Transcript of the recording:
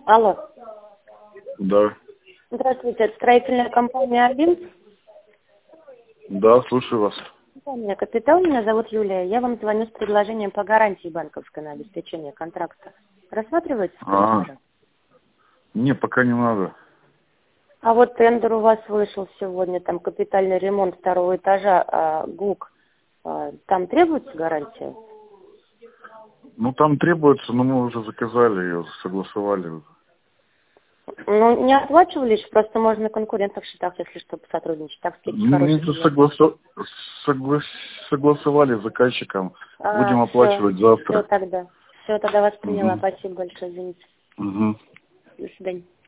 Алло. Да. Здравствуйте, это строительная компания «Арбин». Да, слушаю вас. Компания «Капитал», меня зовут Юлия. Я вам звоню с предложением по гарантии банковской на обеспечение контракта. Рассматриваете А, предложение? не, пока не надо. А вот тендер у вас вышел сегодня, там капитальный ремонт второго этажа, ГУК. Там требуется гарантия? Ну, там требуется, но мы уже заказали ее, согласовали. Ну, не оплачивали еще, просто можно на конкурентных счетах, если что, посотрудничать. Так скидки Мы хорошие это делают. согласовали с заказчиком. Будем Все, оплачивать все завтра. тогда. Все, тогда вас поняла. Угу. Спасибо большое, извините. Угу. До свидания.